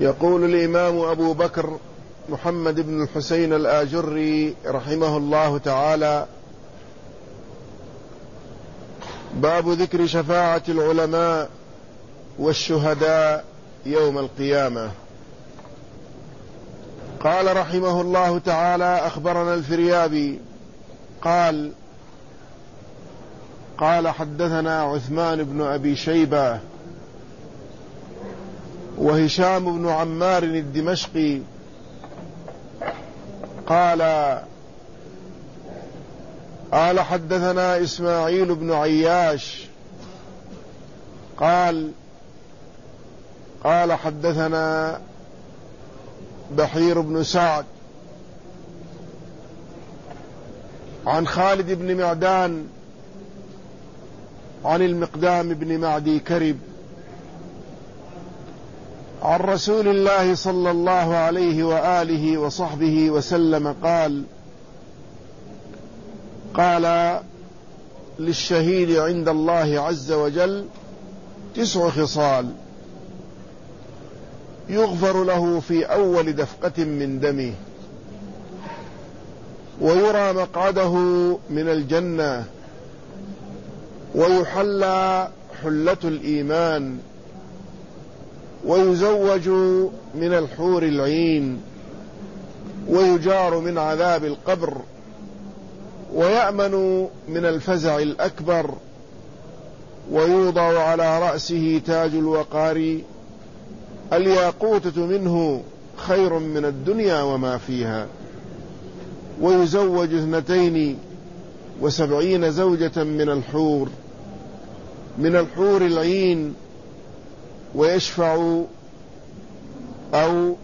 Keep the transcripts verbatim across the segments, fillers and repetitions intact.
يقول الإمام أبو بكر محمد بن الحسين الآجري رحمه الله تعالى: باب ذكر شفاعة العلماء والشهداء يوم القيامة. قال رحمه الله تعالى: أخبرنا الفريابي قال قال حدثنا عثمان بن أبي شيبة وهشام بن عمار الدمشقي قال قال حدثنا إسماعيل بن عياش قال قال حدثنا بحير بن سعد عن خالد بن معدان عن المقدام بن معدي كرب عن رسول الله صلى الله عليه وآله وصحبه وسلم قال قال للشهيد عند الله عز وجل تسع خصال يغفر له في أول دفقة من دمه، ويرى مقعده من الجنة، ويحلى حلة الإيمان، ويزوج من الحور العين، ويجار من عذاب القبر، ويأمن من الفزع الأكبر، ويوضع على رأسه تاج الوقار، الياقوتة منه خير من الدنيا وما فيها، ويزوج اثنتين وسبعين زوجة من الحور من الحور العين، ويشفع أو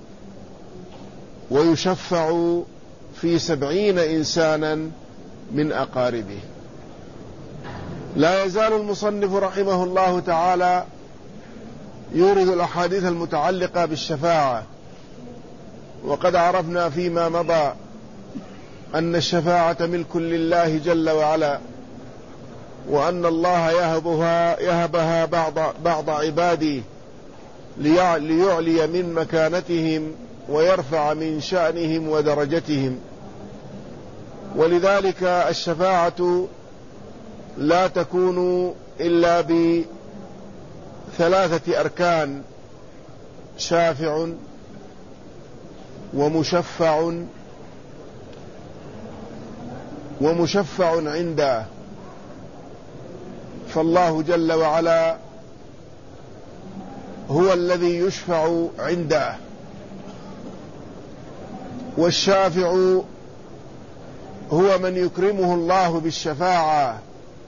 ويشفع في سبعين إنسانا من أقاربه. لا يزال المصنف رحمه الله تعالى يورد الأحاديث المتعلقة بالشفاعة، وقد عرفنا فيما مضى أن الشفاعة ملك لله جل وعلا، وأن الله يهبها, يهبها بعض, بعض عباده ليعلي من مكانتهم ويرفع من شأنهم ودرجتهم. ولذلك الشفاعة لا تكون إلا بثلاثة أركان: شافع ومشفع ومشفع عنده. فالله جل وعلا هو الذي يشفع عنده، والشافع هو من يكرمه الله بالشفاعة،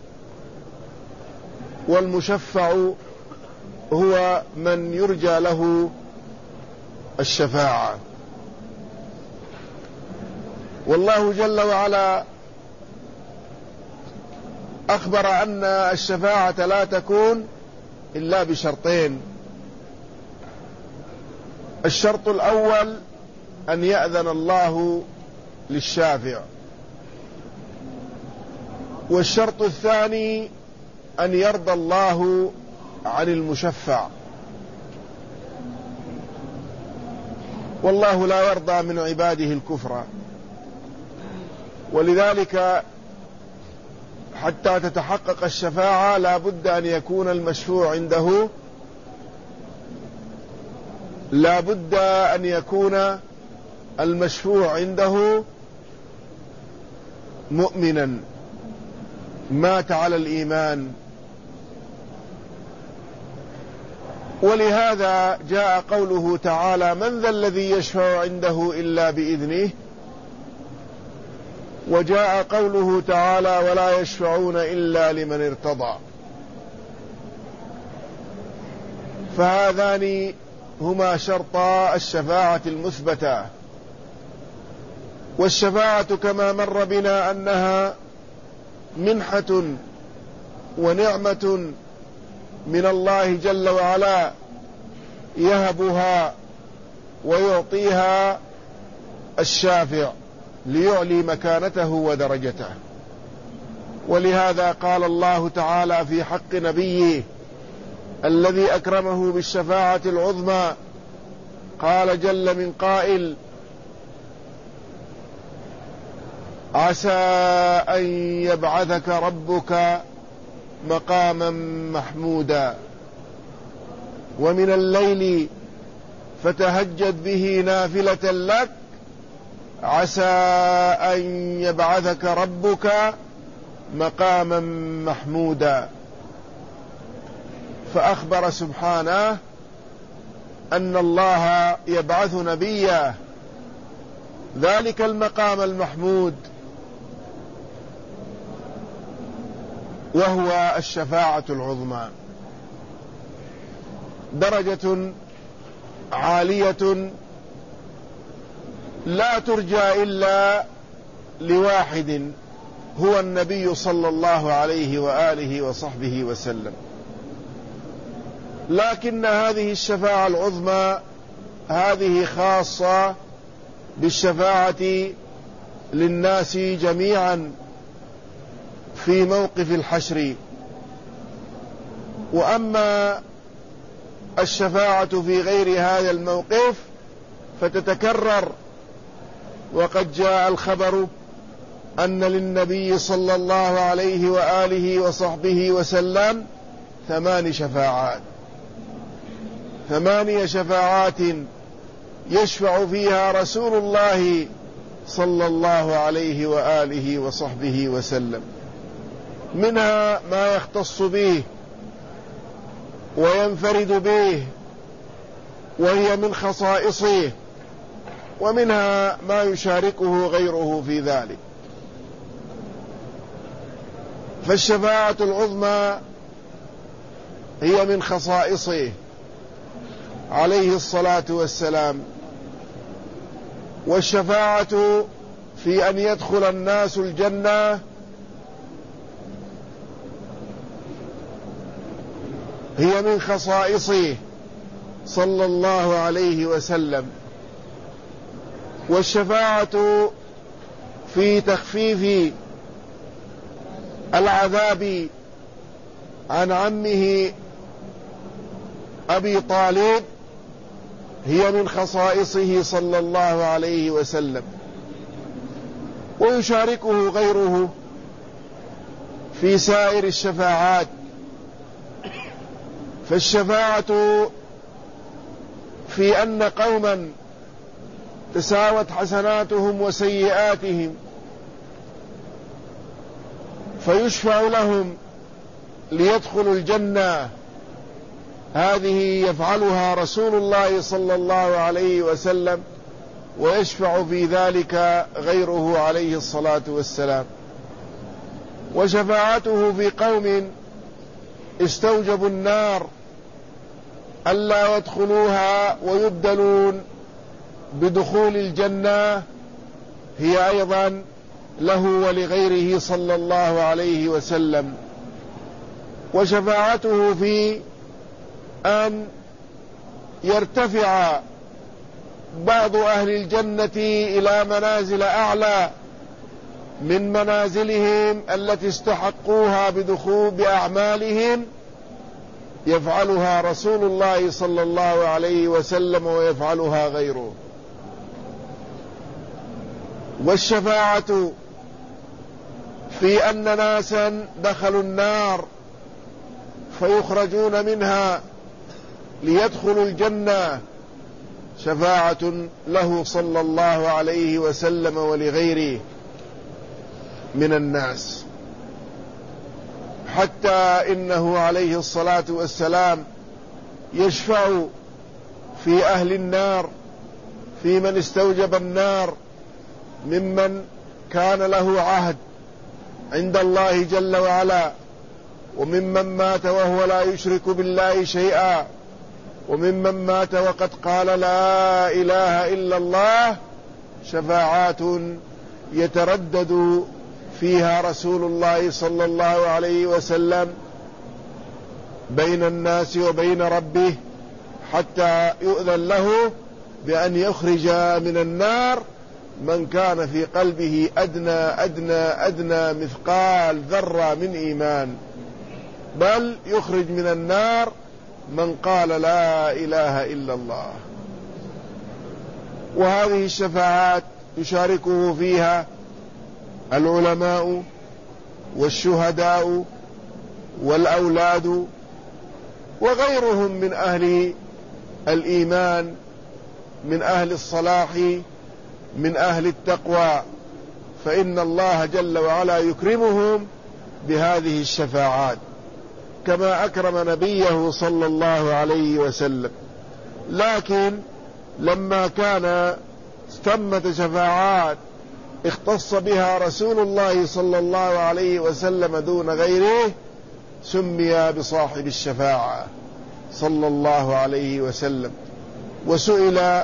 والمشفع هو من يرجى له الشفاعة. والله جل وعلا أخبر أن الشفاعة لا تكون إلا بشرطين: الشرط الأول أن يأذن الله للشافع، والشرط الثاني أن يرضى الله عن المشفع. والله لا يرضى من عباده الكفر، ولذلك حتى تتحقق الشفاعة لا بد أن يكون المشفوع عنده لا بد أن يكون المشفوع عنده مؤمنا مات على الإيمان. ولهذا جاء قوله تعالى: من ذا الذي يشفع عنده إلا بإذنه، وجاء قوله تعالى: ولا يشفعون إلا لمن ارتضى. فهذان هما شرطا الشفاعة المثبتة. والشفاعة كما مر بنا أنها منحة ونعمة من الله جل وعلا يهبها ويعطيها الشافع ليعلي مكانته ودرجته. ولهذا قال الله تعالى في حق نبيه الذي أكرمه بالشفاعة العظمى: قال جل من قائل: عسى أن يبعثك ربك مقاما محمودا ومن الليل فتهجد به نافلة لك عسى أن يبعثك ربك مقاما محمودا. فأخبر سبحانه أن الله يبعث نبيه ذلك المقام المحمود، وهو الشفاعة العظمى، درجة عالية لا ترجى إلا لواحد، هو النبي صلى الله عليه وآله وصحبه وسلم. لكن هذه الشفاعة العظمى هذه خاصة بالشفاعة للناس جميعا في موقف الحشر. وأما الشفاعة في غير هذا الموقف فتتكرر، وقد جاء الخبر أن للنبي صلى الله عليه وآله وصحبه وسلم ثمان شفاعات، ثمانية شفاعات يشفع فيها رسول الله صلى الله عليه وآله وصحبه وسلم، منها ما يختص به وينفرد به وهي من خصائصه، ومنها ما يشاركه غيره في ذلك. فالشفاعة العظمى هي من خصائصه عليه الصلاة والسلام. والشفاعة في أن يدخل الناس الجنة هي من خصائصه صلى الله عليه وسلم. والشفاعة في تخفيف العذاب عن عمه أبي طالب هي من خصائصه صلى الله عليه وسلم، ويشاركه غيره في سائر الشفاعات. فالشفاعة في أن قوما تساوت حسناتهم وسيئاتهم فيشفع لهم ليدخلوا الجنة، هذه يفعلها رسول الله صلى الله عليه وسلم، ويشفع في ذلك غيره عليه الصلاة والسلام. وشفاعته في قوم استوجبوا النار ألا يدخلوها ويبدلون بدخول الجنة هي أيضا له ولغيره صلى الله عليه وسلم. وشفاعته في أن يرتفع بعض أهل الجنة إلى منازل أعلى من منازلهم التي استحقوها بدخول بأعمالهم يفعلها رسول الله صلى الله عليه وسلم ويفعلها غيره. والشفاعة في أن ناسا دخلوا النار فيخرجون منها ليدخلوا الجنة شفاعة له صلى الله عليه وسلم ولغيره من الناس، حتى إنه عليه الصلاة والسلام يشفع في أهل النار في من استوجب النار ممن كان له عهد عند الله جل وعلا، وممن مات وهو لا يشرك بالله شيئا، وممن مات وقد قال لا إله إلا الله، شفاعات يتردد فيها رسول الله صلى الله عليه وسلم بين الناس وبين ربه حتى يؤذن له بأن يخرج من النار من كان في قلبه أدنى أدنى أدنى مثقال ذرة من إيمان، بل يخرج من النار من قال لا إله إلا الله. وهذه الشفاعات يشاركه فيها العلماء والشهداء والأولاد وغيرهم من أهل الإيمان، من أهل الصلاح، من أهل التقوى، فإن الله جل وعلا يكرمهم بهذه الشفاعات كما أكرم نبيه صلى الله عليه وسلم. لكن لما كان ثمة شفاعات اختص بها رسول الله صلى الله عليه وسلم دون غيره سمي بصاحب الشفاعة صلى الله عليه وسلم. وسئل: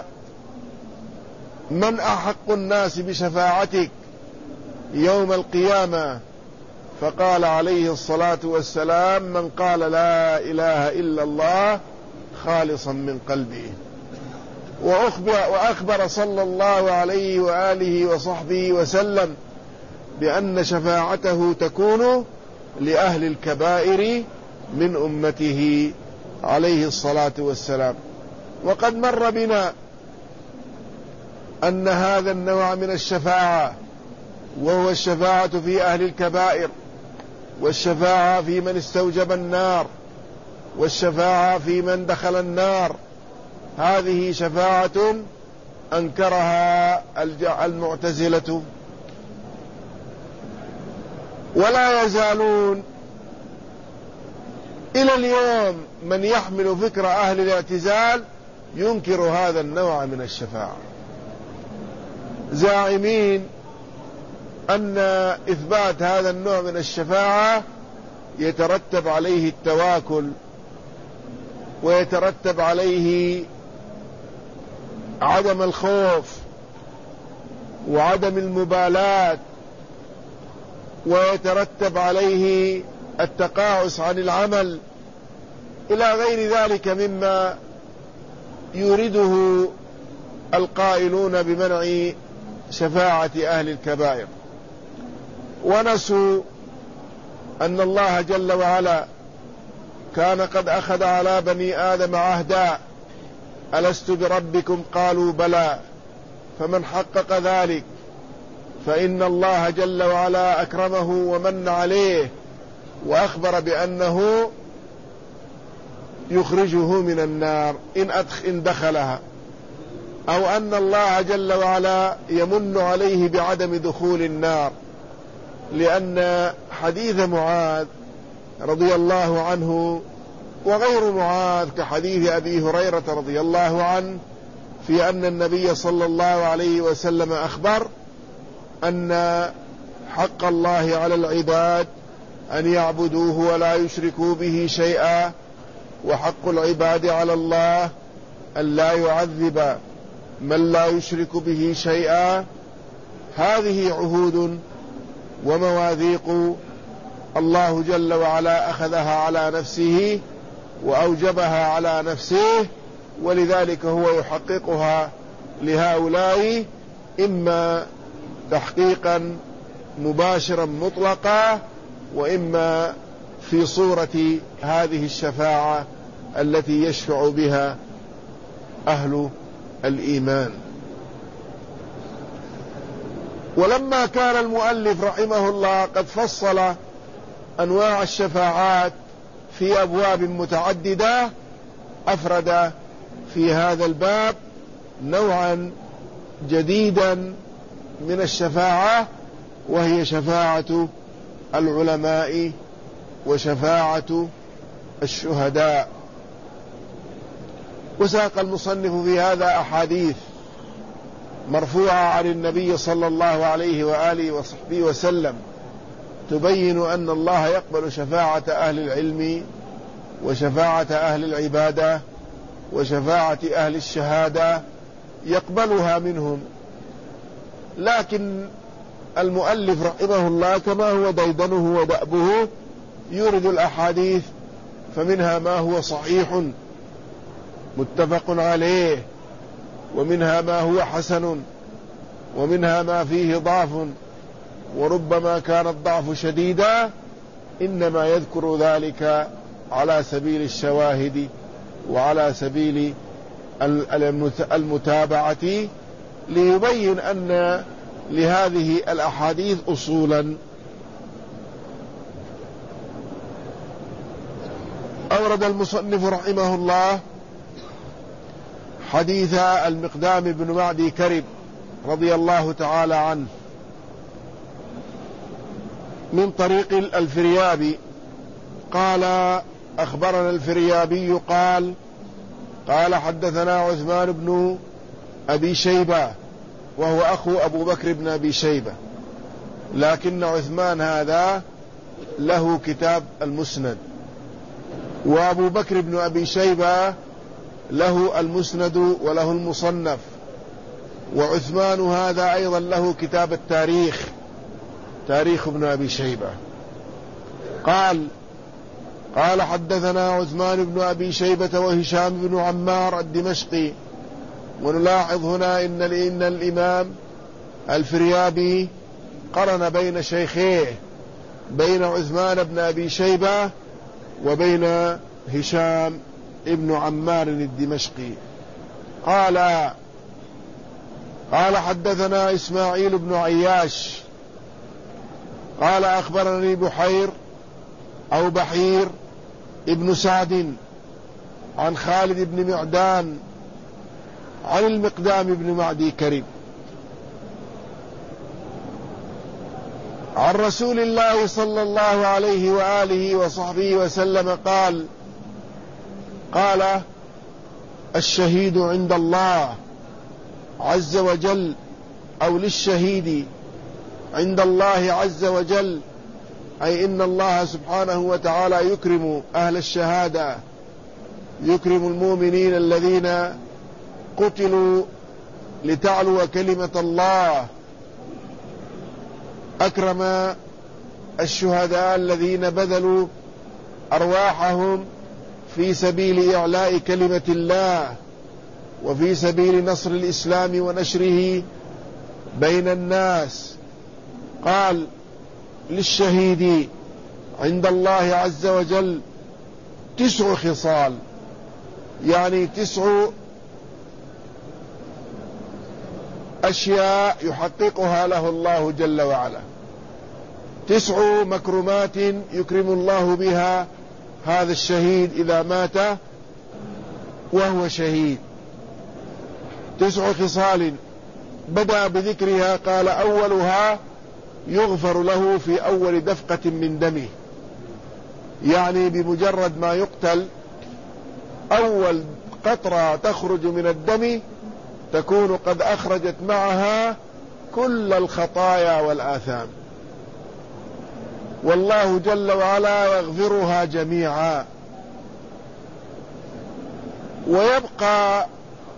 من أحق الناس بشفاعتك يوم القيامة؟ فقال عليه الصلاة والسلام: من قال لا إله إلا الله خالصا من قلبه. وأخبر, وأخبر صلى الله عليه وآله وصحبه وسلم بأن شفاعته تكون لأهل الكبائر من أمته عليه الصلاة والسلام. وقد مر بنا أن هذا النوع من الشفاعة، وهو الشفاعة في أهل الكبائر، والشفاعة في من استوجب النار، والشفاعة في من دخل النار، هذه شفاعة أنكرها المعتزلة، ولا يزالون إلى اليوم من يحمل فكر أهل الاعتزال ينكر هذا النوع من الشفاعة، زاعمين أن إثبات هذا النوع من الشفاعة يترتب عليه التواكل، ويترتب عليه عدم الخوف وعدم المبالاة، ويترتب عليه التقاعس عن العمل إلى غير ذلك مما يريده القائلون بمنع شفاعة أهل الكبائر. ونسوا أن الله جل وعلا كان قد أخذ على بني آدم عهدا: ألست بربكم؟ قالوا بلى. فمن حقق ذلك فإن الله جل وعلا أكرمه ومن عليه، وأخبر بأنه يخرجه من النار إن, إن دخلها، أو أن الله جل وعلا يمن عليه بعدم دخول النار، لأن حديث معاذ رضي الله عنه وغير معاذ كحديث أبي هريرة رضي الله عنه في أن النبي صلى الله عليه وسلم أخبر أن حق الله على العباد أن يعبدوه ولا يشركوا به شيئا، وحق العباد على الله أن لا يعذب من لا يشرك به شيئا. هذه عهود ومواثيق الله جل وعلا أخذها على نفسه وأوجبها على نفسه، ولذلك هو يحققها لهؤلاء إما تحقيقا مباشرا مطلقا، وإما في صورة هذه الشفاعة التي يشفع بها أهل الإيمان. ولما كان المؤلف رحمه الله قد فصل أنواع الشفاعات في أبواب متعددة، أفرد في هذا الباب نوعا جديدا من الشفاعة، وهي شفاعة العلماء وشفاعة الشهداء. وساق المصنف في هذا أحاديث مرفوعة عن النبي صلى الله عليه وآله وصحبه وسلم تبين أن الله يقبل شفاعة أهل العلم وشفاعة أهل العبادة وشفاعة أهل الشهادة، يقبلها منهم. لكن المؤلف رحمه الله كما هو ديدنه ودأبه يورد الأحاديث، فمنها ما هو صحيح متفق عليه، ومنها ما هو حسن، ومنها ما فيه ضعف، وربما كان الضعف شديدا، إنما يذكر ذلك على سبيل الشواهد وعلى سبيل المتابعة ليبين أن لهذه الأحاديث أصولا. أورد المصنف رحمه الله حديث المقدام بن معدي كرب رضي الله تعالى عنه من طريق الفريابي قال: أخبرنا الفريابي قال: قال حدثنا عثمان بن أبي شيبة، وهو أخو أبو بكر بن أبي شيبة، لكن عثمان هذا له كتاب المسند، وأبو بكر بن أبي شيبة له المسند وله المصنف، وعثمان هذا أيضا له كتاب التاريخ، تاريخ ابن أبي شيبة. قال: قال حدثنا عثمان بن أبي شيبة وهشام بن عمار الدمشقي. ونلاحظ هنا إن, إن الإمام الفريابي قرن بين شيخيه، بين عثمان بن أبي شيبة وبين هشام ابن عمار الدمشقي. قال: قال حدثنا إسماعيل بن عياش قال: أخبرني بحير أو بحير ابن سعد عن خالد بن معدان عن المقدام بن معدي كرب عن رسول الله صلى الله عليه وآله وصحبه وسلم قال: قال: الشهيد عند الله عز وجل، أو للشهيد عند الله عز وجل، أي إن الله سبحانه وتعالى يكرم أهل الشهادة، يكرم المؤمنين الذين قتلوا لتعلو كلمة الله، أكرم الشهداء الذين بذلوا أرواحهم في سبيل إعلاء كلمة الله وفي سبيل نصر الإسلام ونشره بين الناس. قال: للشهيد عند الله عز وجل تسع خصال، يعني تسع أشياء يحققها له الله جل وعلا، تسع مكرمات يكرم الله بها هذا الشهيد إذا مات وهو شهيد. تسع خصال بدأ بذكرها، قال: أولها يغفر له في أول دفقة من دمه، يعني بمجرد ما يقتل أول قطرة تخرج من الدم تكون قد أخرجت معها كل الخطايا والآثام، والله جل وعلا يغفرها جميعا. ويبقى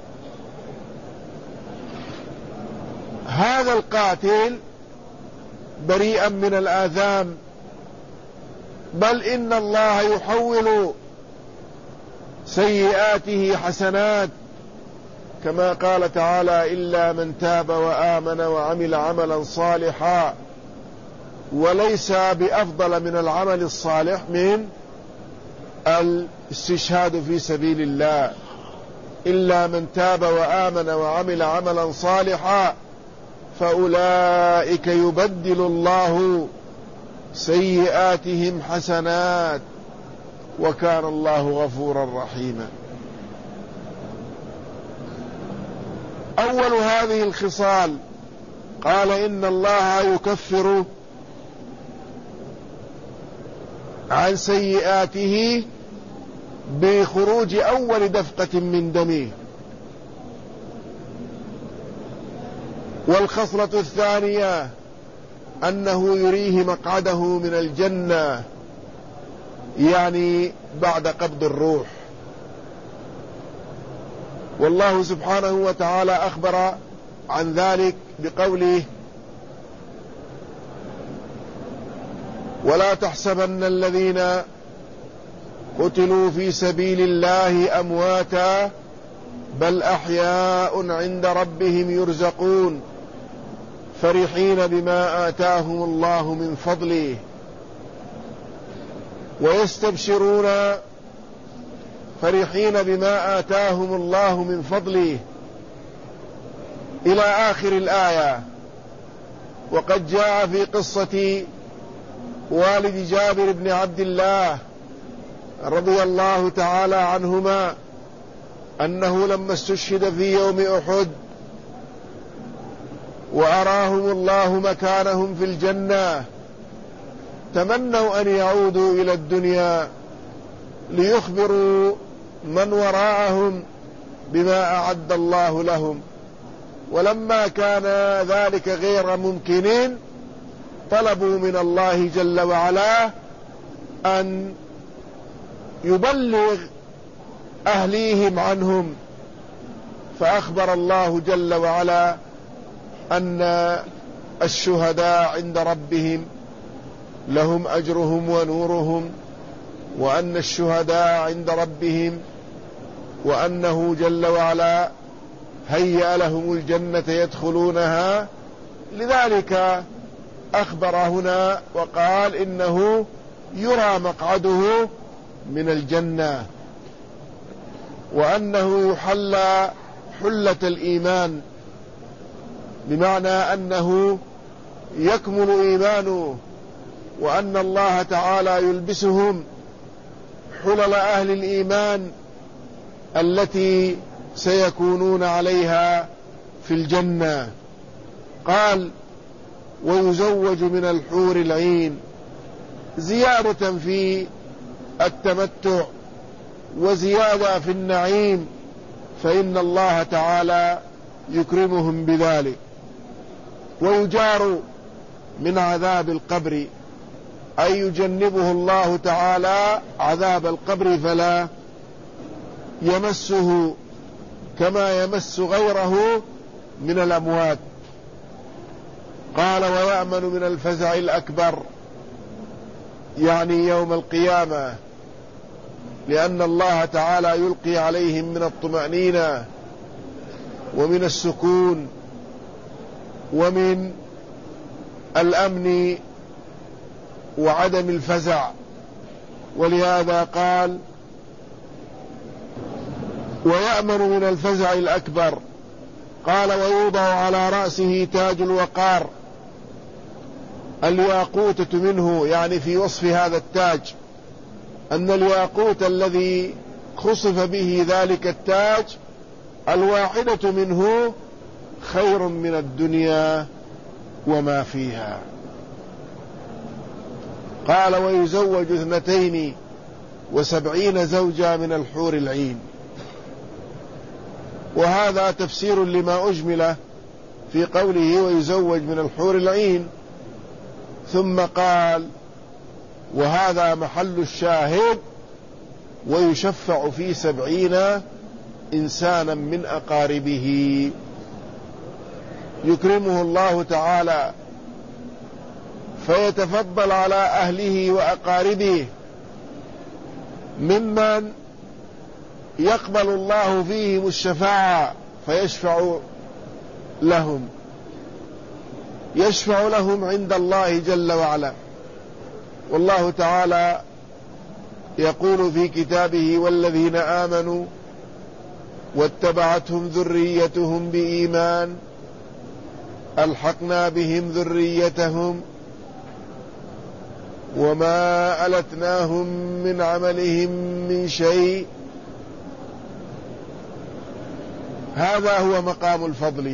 هذا القاتل بريئا من الآثام، بل إن الله يحول سيئاته حسنات، كما قال تعالى: إلا من تاب وآمن وعمل عملا صالحا. وليس بأفضل من العمل الصالح من الاستشهاد في سبيل الله، إلا من تاب وآمن وعمل عملا صالحا فأولئك يبدل الله سيئاتهم حسنات وكان الله غفورا رحيما. أول هذه الخصال قال: إن الله يكفر عن سيئاته بخروج أول دفقة من دمه. والخصلة الثانية أنه يريه مقعده من الجنة، يعني بعد قبض الروح. والله سبحانه وتعالى أخبر عن ذلك بقوله: ولا تحسبن الذين قتلوا في سبيل الله أمواتا بل أحياء عند ربهم يرزقون فرحين بما آتاهم الله من فضله ويستبشرون فرحين بما آتاهم الله من فضله إلى آخر الآية. وقد جاء في قصة والد جابر بن عبد الله رضي الله تعالى عنهما أنه لما استشهد في يوم أحد وأراهم الله مكانهم في الجنة تمنوا أن يعودوا إلى الدنيا ليخبروا من وراءهم بما أعد الله لهم، ولما كان ذلك غير ممكن طلبوا من الله جل وعلا أن يبلغ أهليهم عنهم، فأخبر الله جل وعلا أن الشهداء عند ربهم لهم أجرهم ونورهم، وأن الشهداء عند ربهم وأنه جل وعلا هيأ لهم الجنة يدخلونها. لذلك أخبر هنا وقال إنه يرى مقعده من الجنة، وأنه يحلى حلة الإيمان، بمعنى أنه يكمل إيمانه، وأن الله تعالى يلبسهم حلل أهل الإيمان التي سيكونون عليها في الجنة. قال ويزوج من الحور العين، زيادة في التمتع وزيادة في النعيم، فإن الله تعالى يكرمهم بذلك. ويجار من عذاب القبر، أي يجنبه الله تعالى عذاب القبر فلا يمسه كما يمس غيره من الأموات. قال ويأمن من الفزع الأكبر، يعني يوم القيامة، لأن الله تعالى يلقي عليهم من الطمأنينة ومن السكون ومن الأمن وعدم الفزع. ولهذا قال ويأمن من الفزع الأكبر. قال ويوضع على رأسه تاج الوقار، الياقوتة منه، يعني في وصف هذا التاج أن الياقوت الذي خصف به ذلك التاج الواحدة منه خير من الدنيا وما فيها. قال ويزوج اثنتين وسبعين زوجا من الحور العين. وهذا تفسير لما أجمل في قوله ويزوج من الحور العين، ثم قال وهذا محل الشاهد ويشفع في سبعين إنسانا من أقاربه، يكرمه الله تعالى فيتفضل على أهله وأقاربه ممن يقبل الله فيهم الشفاعة فيشفع لهم، يشفع لهم عند الله جل وعلا. والله تعالى يقول في كتابه والذين آمنوا واتبعتهم ذريتهم بإيمان ألحقنا بهم ذريتهم وما ألتناهم من عملهم من شيء. هذا هو مقام الفضل،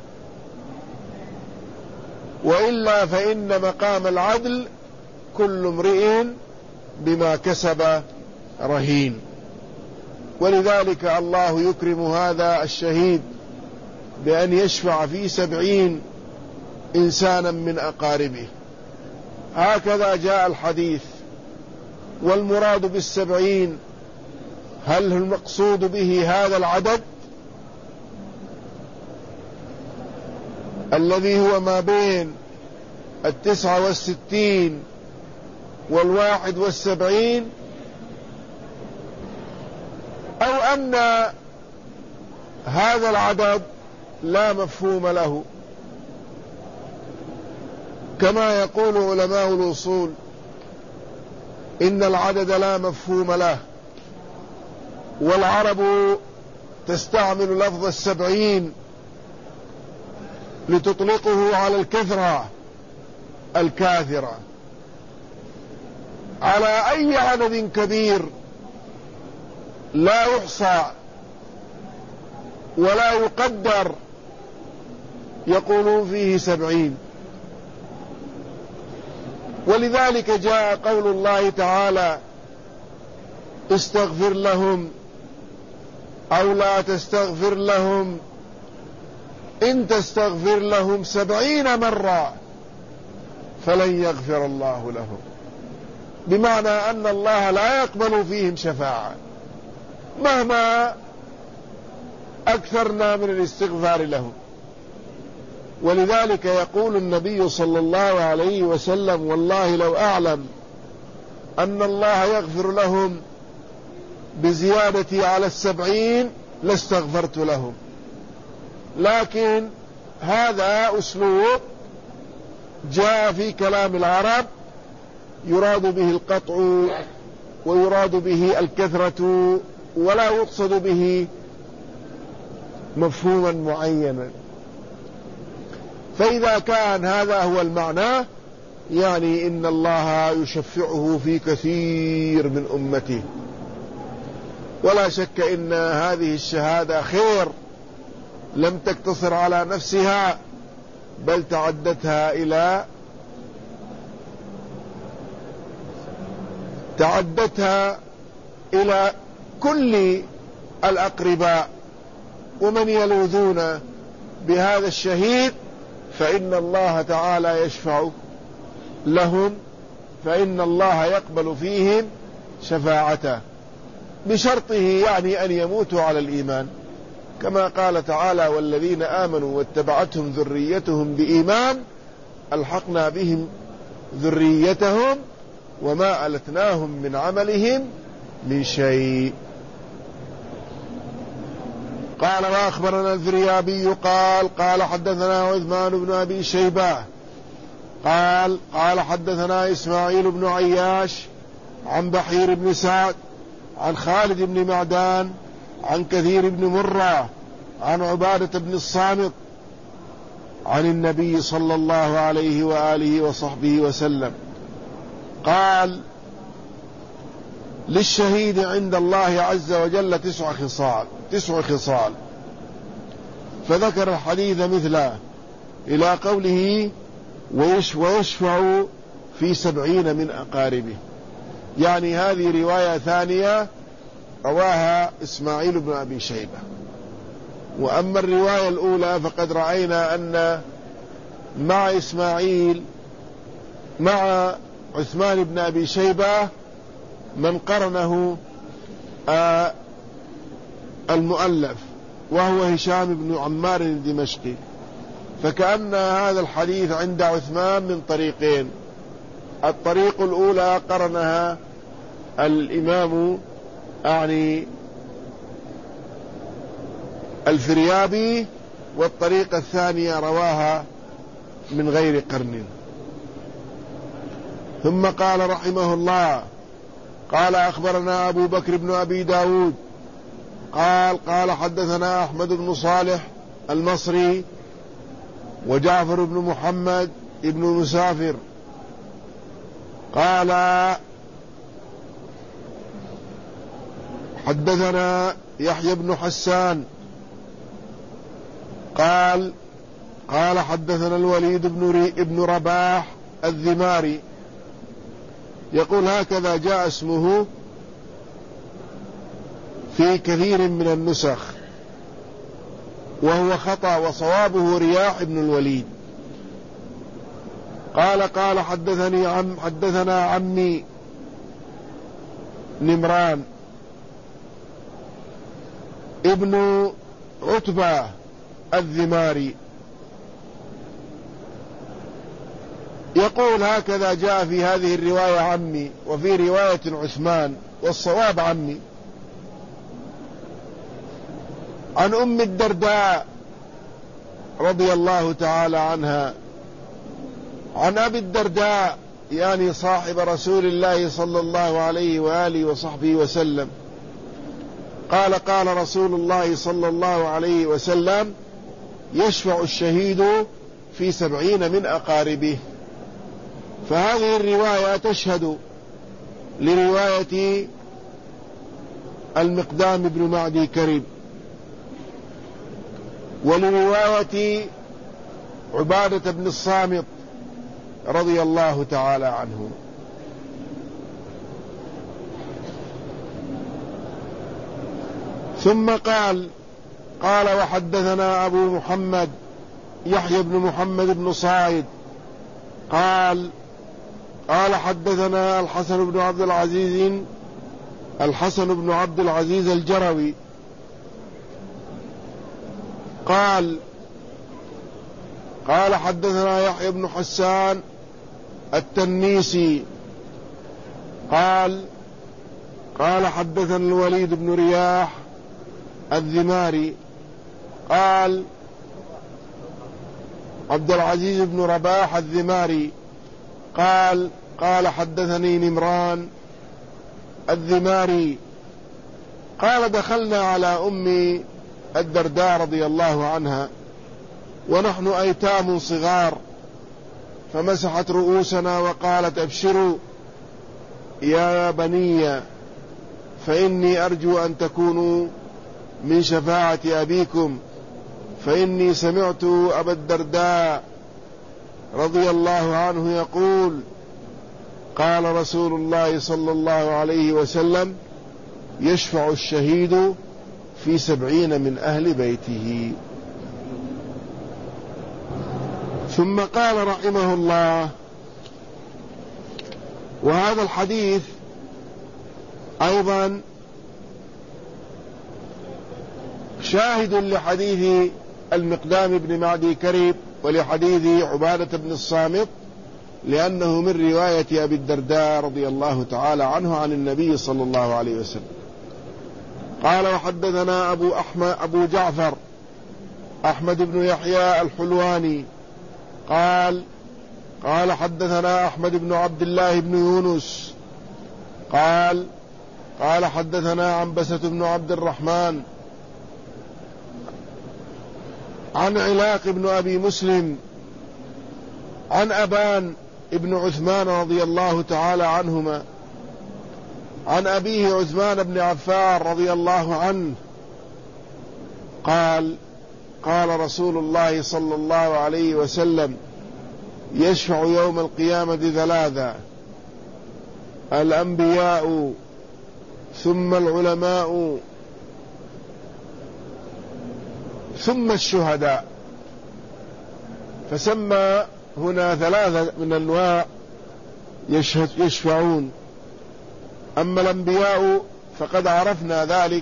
وإلا فإن مقام العدل كل امرئ بما كسب رهين. ولذلك الله يكرم هذا الشهيد بأن يشفع في سبعين إنسانا من أقاربه. هكذا جاء الحديث. والمراد بالسبعين هل المقصود به هذا العدد الذي هو ما بين التسعة والستين والواحد والسبعين، أو أن هذا العدد لا مفهوم له كما يقول علماء الأصول إن العدد لا مفهوم له، والعرب تستعمل لفظ السبعين لتطلقه على الكثرة الكاثرة على أي عدد كبير لا يحصى ولا يقدر، يقولون فيه سبعين. ولذلك جاء قول الله تعالى: استغفر لهم أو لا تستغفر لهم إن تستغفر لهم سبعين مرة فلن يغفر الله لهم، بمعنى أن الله لا يقبل فيهم شفاعة مهما أكثرنا من الاستغفار لهم. ولذلك يقول النبي صلى الله عليه وسلم: والله لو أعلم أن الله يغفر لهم بزيادة على السبعين لاستغفرت لهم. لكن هذا أسلوب جاء في كلام العرب يراد به القطع ويراد به الكثرة، ولا يقصد به مفهوما معينا. فإذا كان هذا هو المعنى يعني إن الله يشفعه في كثير من أمته. ولا شك إن هذه الشهادة خير لم تقتصر على نفسها، بل تعدتها إلى تعدتها إلى كل الأقرباء ومن يلوذون بهذا الشهيد، فإن الله تعالى يشفع لهم، فإن الله يقبل فيهم شفاعته بشرطه، يعني أن يموتوا على الإيمان، كما قال تعالى: والذين آمنوا واتبعتهم ذريتهم بإيمان ألحقنا بهم ذريتهم وما ألتناهم من عملهم من شيء. قال: وأخبرنا الفريابي قال قال حدثنا عثمان بن أبي شيبة قال قال حدثنا إسماعيل بن عياش عن بحير بن سعد عن خالد بن معدان عن كثير بن مرة عن عبادة بن الصامت عن النبي صلى الله عليه وآله وصحبه وسلم قال: للشهيد عند الله عز وجل تسع خصال تسع خصال فذكر الحديث مثله إلى قوله: ويشفع في سبعين من أقاربه. يعني هذه رواية ثانية رواها إسماعيل بن أبي شيبة. وأما الرواية الأولى فقد رأينا أن مع إسماعيل مع عثمان بن أبي شيبة من قرنه آه المؤلف وهو هشام بن عمار الدمشقي، فكأن هذا الحديث عند عثمان من طريقين. الطريق الأولى قرنها الإمام يعني الفريابي، والطريقة الثانية رواها من غير قرن. ثم قال رحمه الله: قال أخبرنا أبو بكر بن أبي داود قال قال حدثنا أحمد بن صالح المصري وجعفر بن محمد بن مسافر قال حدثنا يحيى بن حسان قال قال حدثنا الوليد بن ابن رباح الذماري. يقول: هكذا جاء اسمه في كثير من النسخ، وهو خطأ، وصوابه رياح بن الوليد. قال قال حدثني عم حدثنا عمي نمران ابن عتبة الذماري. يقول: هكذا جاء في هذه الرواية عمي، وفي رواية عثمان، والصواب عمي. عن أم الدرداء رضي الله تعالى عنها عن أبي الدرداء يعني صاحب رسول الله صلى الله عليه وآله وصحبه وسلم قال: قال رسول الله صلى الله عليه وسلم: يشفع الشهيد في سبعين من أقاربه. فهذه الرواية تشهد لرواية المقدام بن معدي كرب، ولرواية عبادة بن الصامت رضي الله تعالى عنه. ثم قال قال وحدثنا أبو محمد يحيى بن محمد بن صاعد قال قال حدثنا الحسن بن عبد العزيز الحسن بن عبد العزيز الجروي قال قال حدثنا يحيى بن حسان التنيسي قال قال حدثنا الوليد بن رياح الذماري قال عبد العزيز بن رباح الذماري قال قال حدثني نمران الذماري قال دخلنا على أم الدرداء رضي الله عنها ونحن أيتام صغار، فمسحت رؤوسنا وقالت أبشروا يا بني فإني أرجو أن تكونوا من شفاعة أبيكم، فإني سمعت أبا الدرداء رضي الله عنه يقول قال رسول الله صلى الله عليه وسلم يشفع الشهيد في سبعين من أهل بيته. ثم قال رحمه الله وهذا الحديث أيضا شاهد لحديث المقدام بن معدي كرب ولحديث عبادة بن الصامت، لأنه من رواية أبي الدرداء رضي الله تعالى عنه عن النبي صلى الله عليه وسلم. قال وحدثنا أبو أحمد أبو جعفر أحمد بن يحيى الحلواني قال قال حدثنا أحمد بن عبد الله بن يونس قال قال حدثنا عنبسة بن عبد الرحمن عن علاق بن أبي مسلم عن أبان ابن عثمان رضي الله تعالى عنهما عن أبيه عثمان بن عفان رضي الله عنه قال قال رسول الله صلى الله عليه وسلم يشفع يوم القيامة ثلاثة: الأنبياء ثم العلماء ثم الشهداء. فسمى هنا ثلاثة من أنواع يشفعون. أما الأنبياء فقد عرفنا ذلك،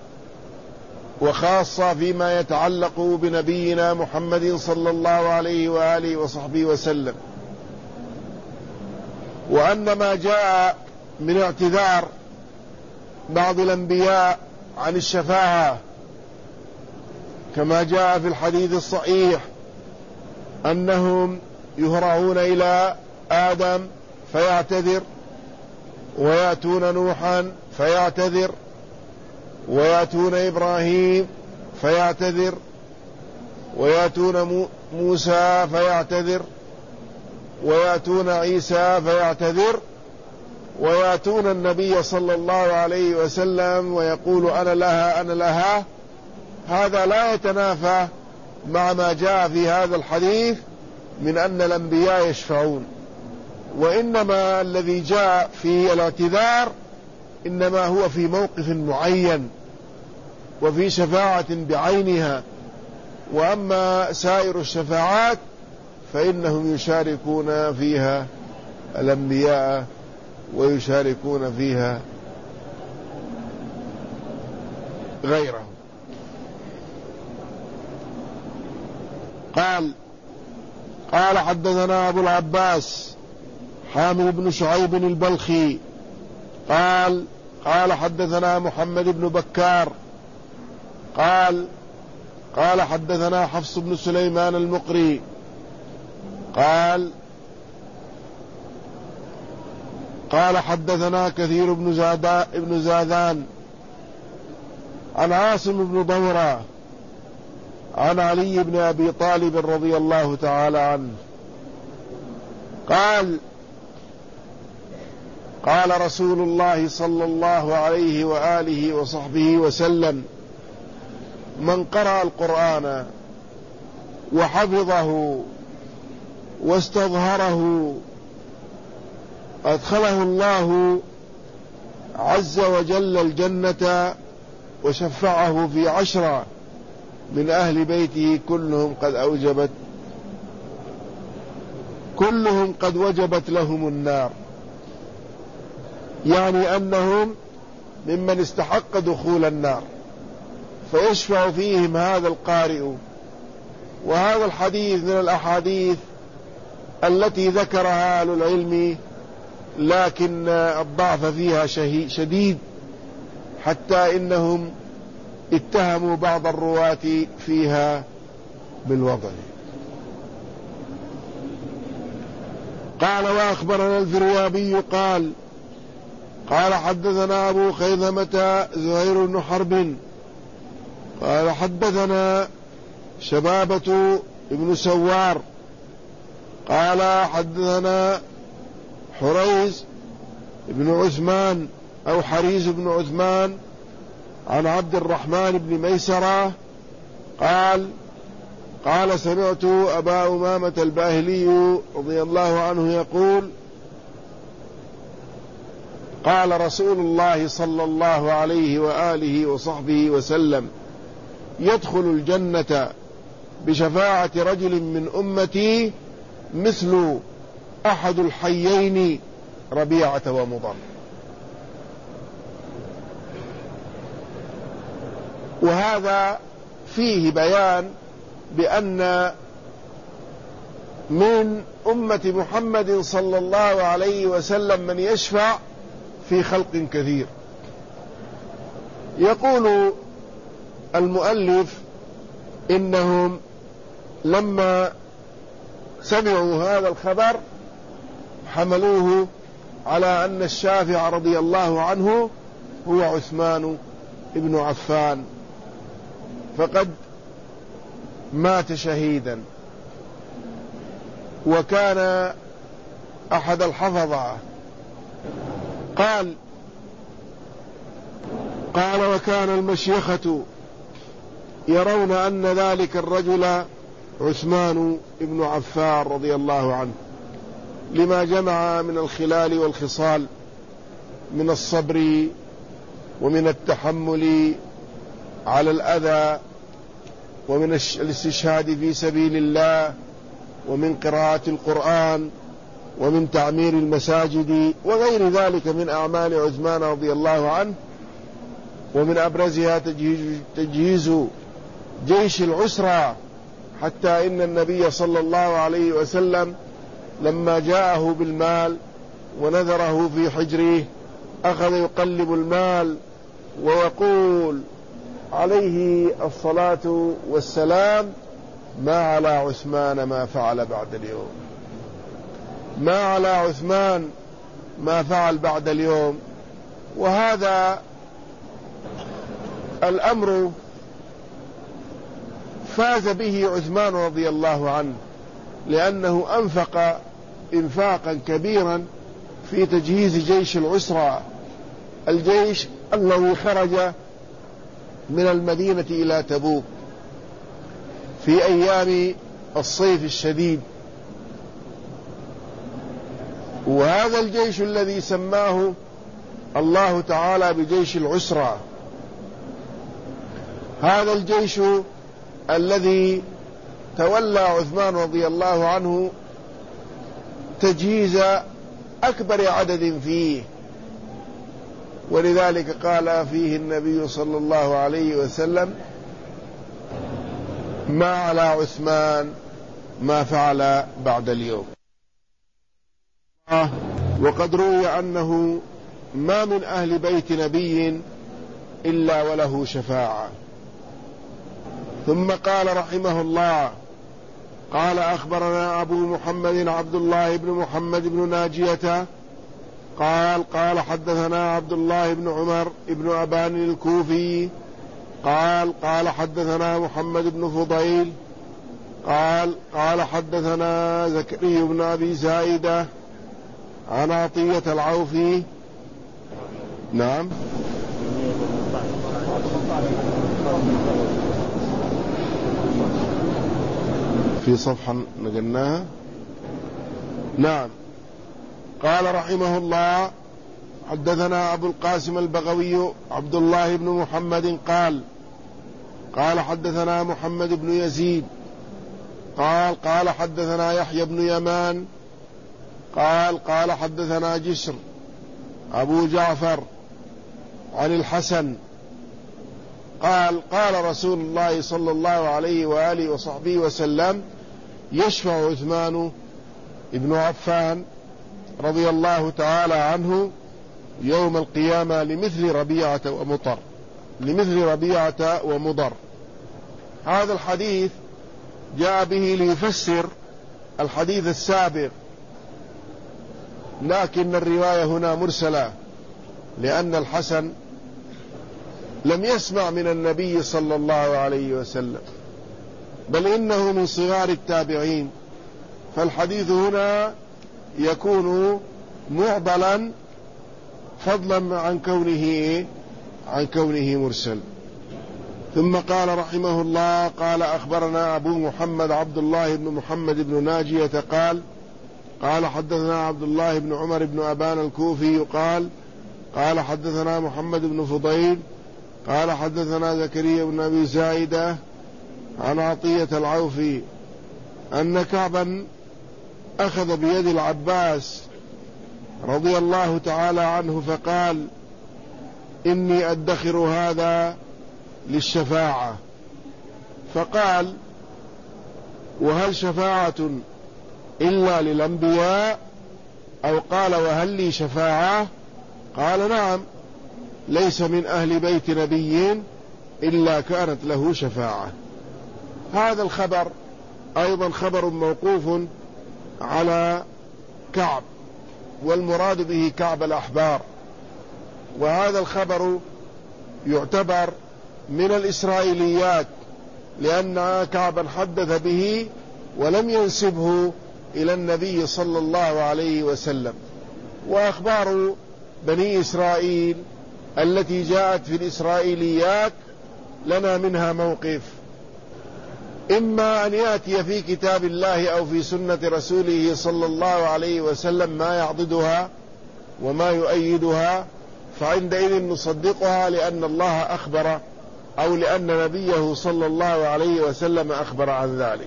وخاصة فيما يتعلق بنبينا محمد صلى الله عليه وآله وصحبه وسلم. وأن ما جاء من اعتذار بعض الأنبياء عن الشفاعة كما جاء في الحديث الصحيح أنهم يهرعون إلى آدم فيعتذر، ويأتون نوحا فيعتذر، ويأتون إبراهيم فيعتذر، ويأتون موسى فيعتذر، ويأتون عيسى فيعتذر، ويأتون النبي صلى الله عليه وسلم ويقول أنا لها أنا لها. هذا لا يتنافى مع ما جاء في هذا الحديث من أن الأنبياء يشفعون، وإنما الذي جاء في الاعتذار إنما هو في موقف معين وفي شفاعة بعينها. وأما سائر الشفاعات فإنهم يشاركون فيها الأنبياء ويشاركون فيها غيرهم. قال قال حدثنا أبو العباس حامد بن شعيب البلخي قال قال حدثنا محمد بن بكار قال قال حدثنا حفص بن سليمان المقري قال قال حدثنا كثير بن زادا ابن زادان عن عاصم بن ضمرة عن علي بن أبي طالب رضي الله تعالى عنه قال قال رسول الله صلى الله عليه وآله وصحبه وسلم: من قرأ القرآن وحفظه واستظهره أدخله الله عز وجل الجنة وشفعه في عشرة من أهل بيته كلهم قد أوجبت كلهم قد وجبت لهم النار، يعني أنهم ممن استحق دخول النار، فيشفع فيهم هذا القارئ. وهذا الحديث من الأحاديث التي ذكرها أهل العلم، لكن الضعف فيها شديد، حتى إنهم اتهموا بعض الرواة فيها بالوضع. قال: وأخبرنا الفريابي قال قال حدثنا أبو خيثمة زهير بن حرب قال حدثنا شبابة بن سوار قال حدثنا حريز بن عثمان أو حريز بن عثمان عن عبد الرحمن بن ميسرة قال قال سمعت أبا أمامة الباهلي رضي الله عنه يقول: قال رسول الله صلى الله عليه وآله وصحبه وسلم: يدخل الجنة بشفاعة رجل من أمتي مثل أحد الحيين ربيعة ومضر. وهذا فيه بيان بأن من أمة محمد صلى الله عليه وسلم من يشفع في خلق كثير. يقول المؤلف: إنهم لما سمعوا هذا الخبر حملوه على أن الشافع رضي الله عنه هو عثمان ابن عفان، فقد مات شهيدا، وكان أحد الحفظة. قال قال وكان المشيخة يرون أن ذلك الرجل عثمان ابن عفان رضي الله عنه، لما جمع من الخلال والخصال، من الصبر ومن التحمل على الأذى، ومن الاستشهاد في سبيل الله، ومن قراءة القرآن، ومن تعمير المساجد، وغير ذلك من أعمال عثمان رضي الله عنه. ومن أبرزها تجهيز, تجهيز جيش العسرة، حتى إن النبي صلى الله عليه وسلم لما جاءه بالمال ونذره في حجره أخذ يقلب المال ويقول عليه الصلاة والسلام: ما على عثمان ما فعل بعد اليوم، ما على عثمان ما فعل بعد اليوم. وهذا الأمر فاز به عثمان رضي الله عنه، لأنه أنفق إنفاقا كبيرا في تجهيز جيش العسرة، الجيش الذي خرج من المدينة إلى تبوك في أيام الصيف الشديد. وهذا الجيش الذي سماه الله تعالى بجيش العسرة، هذا الجيش الذي تولى عثمان رضي الله عنه تجهيز أكبر عدد فيه، ولذلك قال فيه النبي صلى الله عليه وسلم: ما على عثمان ما فعل بعد اليوم. وقد روي أنه ما من أهل بيت نبي إلا وله شفاعة. ثم قال رحمه الله: قال أخبرنا أبو محمد عبد الله بن محمد بن ناجية قال قال حدثنا عبد الله بن عمر بن أبان الكوفي قال قال حدثنا محمد بن فضيل قال قال حدثنا زكريا بن أبي زائدة عن عطية العوفي. نعم في صفحة نقلناها. نعم قال رحمه الله حدثنا أبو القاسم البغوي عبد الله بن محمد قال قال حدثنا محمد بن يزيد قال قال حدثنا يحيى بن يمان قال قال حدثنا جسر أبو جعفر عن الحسن قال قال رسول الله صلى الله عليه وآله وصحبه وسلم يشفع عثمان ابن عفان رضي الله تعالى عنه يوم القيامة لمثل ربيعة ومطر لمثل ربيعة ومضر. هذا الحديث جاء به ليفسر الحديث السابق، لكن الرواية هنا مرسلة، لأن الحسن لم يسمع من النبي صلى الله عليه وسلم، بل إنه من صغار التابعين، فالحديث هنا يكون معضلا فضلا عن كونه عن كونه مرسل. ثم قال رحمه الله قال أخبرنا أبو محمد عبد الله بن محمد بن ناجية قال قال حدثنا عبد الله بن عمر بن أبان الكوفي قال قال حدثنا محمد بن فضيل قال حدثنا زكريا بن أبي زائدة عن عطية العوفي أن كعبا أخذ بيد العباس رضي الله تعالى عنه فقال إني أدخر هذا للشفاعة، فقال وهل شفاعة إلا للأنبياء؟ أو قال وهل لي شفاعة؟ قال نعم، ليس من أهل بيت نبي إلا كانت له شفاعة. هذا الخبر أيضا خبر موقوف على كعب، والمراد به كعب الأحبار، وهذا الخبر يعتبر من الإسرائيليات، لأن كعبا حدث به ولم ينسبه إلى النبي صلى الله عليه وسلم. وأخبار بني إسرائيل التي جاءت في الإسرائيليات لنا منها موقف، إما أن يأتي في كتاب الله أو في سنة رسوله صلى الله عليه وسلم ما يعضدها وما يؤيدها، فعندئذ نصدقها لأن الله أخبر أو لأن نبيه صلى الله عليه وسلم أخبر عن ذلك.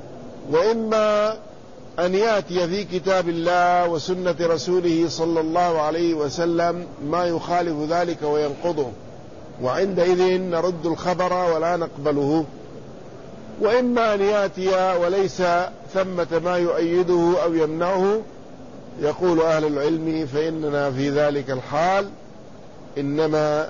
وإما أن يأتي في كتاب الله وسنة رسوله صلى الله عليه وسلم ما يخالف ذلك وينقضه، وعندئذ نرد الخبر ولا نقبله. وإما أن يأتي وليس ثمة ما يؤيده أو يمنعه، يقول أهل العلم فإننا في ذلك الحال إنما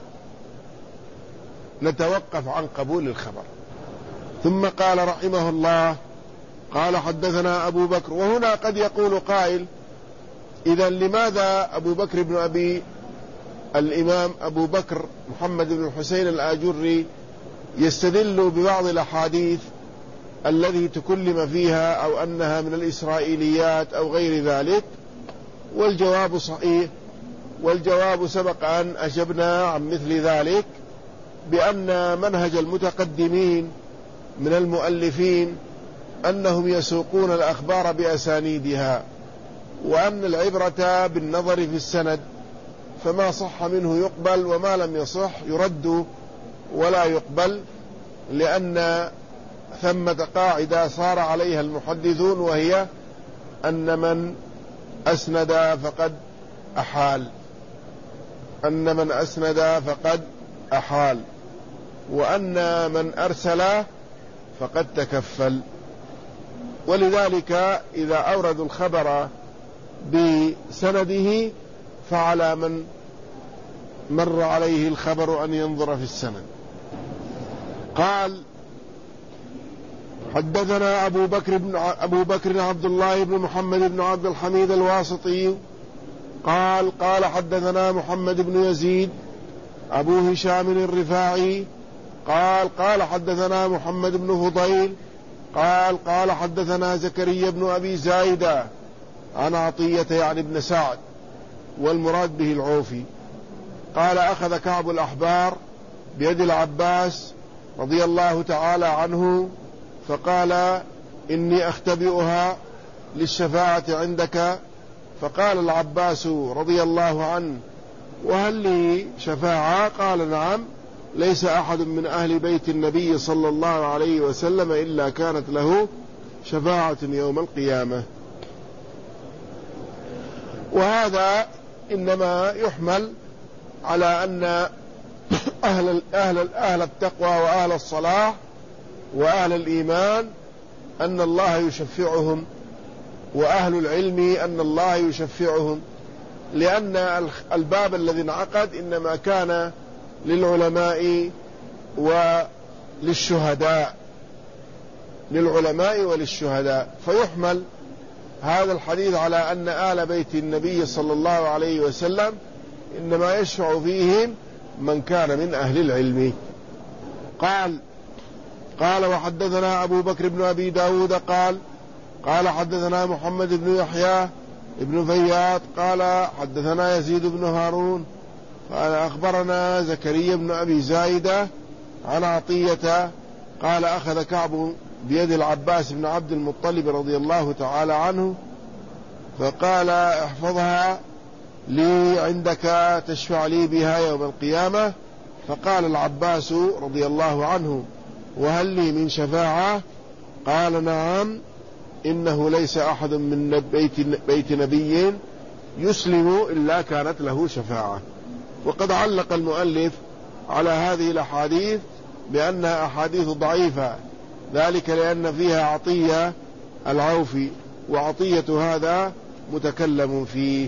نتوقف عن قبول الخبر. ثم قال رحمه الله قال حدثنا أبو بكر. وهنا قد يقول قائل إذا لماذا أبو بكر بن أبي الإمام أبو بكر محمد بن الحسين الآجري يستدل ببعض الأحاديث الذي تكلم فيها أو أنها من الإسرائيليات أو غير ذلك؟ والجواب صحيح، والجواب سبق أن أجبنا عن مثل ذلك بأن منهج المتقدمين من المؤلفين أنهم يسوقون الأخبار بأسانيدها، وأن العبرة بالنظر في السند، فما صح منه يقبل وما لم يصح يرد ولا يقبل، لأن ثمة قاعدة صار عليها المحدثون، وهي أن من أسند فقد أحال أن من أسند فقد أحال وأن من أرسل فقد تكفل. ولذلك إذا أوردوا الخبر بسنده فعلى من مر عليه الخبر أن ينظر في السند. قال حدثنا أبو بكر بن أبو بكر عبد الله بن محمد بن عبد الحميد الواسطي قال قال حدثنا محمد بن يزيد أبو هشام الرفاعي قال قال حدثنا محمد بن فضيل قال قال حدثنا زكريا بن أبي زايدة عن عطية يعني ابن سعد والمراد به العوفي قال أخذ كعب الأحبار بيد العباس رضي الله تعالى عنه فقال إني أختبئها للشفاعة عندك، فقال العباس رضي الله عنه وهل لي شفاعة؟ قال نعم، ليس أحد من أهل بيت النبي صلى الله عليه وسلم إلا كانت له شفاعة يوم القيامة. وهذا إنما يحمل على أن أهل, أهل, أهل التقوى وأهل الصلاح وأهل الإيمان أن الله يشفعهم، وأهل العلم أن الله يشفعهم، لأن الباب الذي انعقد إنما كان للعلماء وللشهداء للعلماء وللشهداء فيحمل هذا الحديث على أن آل بيت النبي صلى الله عليه وسلم إنما يشفع فيهم من كان من أهل العلم. قال قال وحدثنا أبو بكر بن أبي داود قال قال حدثنا محمد بن يحيى ابن فياض قال حدثنا يزيد بن هارون قال أخبرنا زكريا بن أبي زايدة عن عطية قال أخذ كعب بيد العباس بن عبد المطلب رضي الله تعالى عنه فقال احفظها لي عندك تشفع لي بها يوم القيامة. فقال العباس رضي الله عنه وهل لي من شفاعة؟ قال نعم، إنه ليس أحد من بيت, بيت نبي يسلم إلا كانت له شفاعة. وقد علق المؤلف على هذه الأحاديث بأنها أحاديث ضعيفة، ذلك لأن فيها عطية العوفي، وعطية هذا متكلم فيه،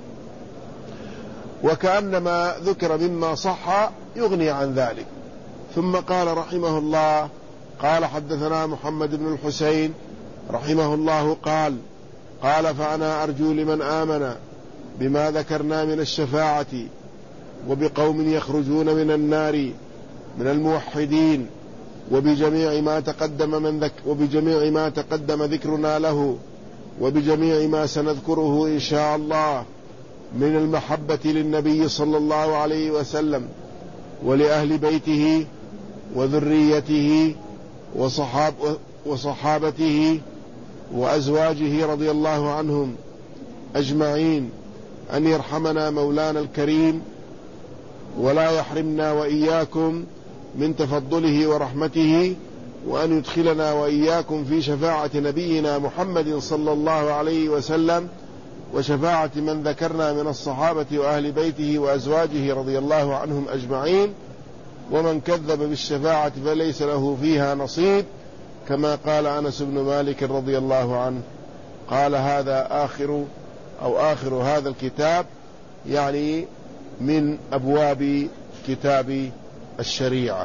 وكأنما ذكر مما صح يغني عن ذلك. ثم قال رحمه الله قال حدثنا محمد بن الحسين رحمه الله قال قال فأنا أرجو لمن آمن بما ذكرنا من الشفاعة وبقوم يخرجون من النار من الموحدين وبجميع ما تقدم من ذك وبجميع ما تقدم ذكرنا له وبجميع ما سنذكره إن شاء الله من المحبة للنبي صلى الله عليه وسلم ولأهل بيته وذريته وصحاب وصحابته وأزواجه رضي الله عنهم أجمعين، أن يرحمنا مولانا الكريم ولا يحرمنا وإياكم من تفضله ورحمته، وأن يدخلنا وإياكم في شفاعة نبينا محمد صلى الله عليه وسلم وشفاعة من ذكرنا من الصحابة وأهل بيته وأزواجه رضي الله عنهم أجمعين، ومن كذب بالشفاعة فليس له فيها نصيب، كما قال أنس بن مالك رضي الله عنه. قال هذا آخر أو آخر هذا الكتاب، يعني من أبواب كتاب الشريعة.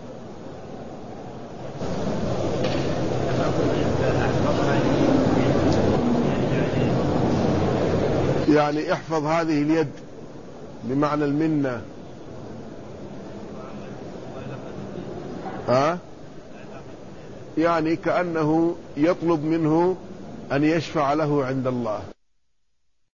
يعني احفظ هذه اليد بمعنى المنة، ها؟ يعني كأنه يطلب منه أن يشفع له عند الله.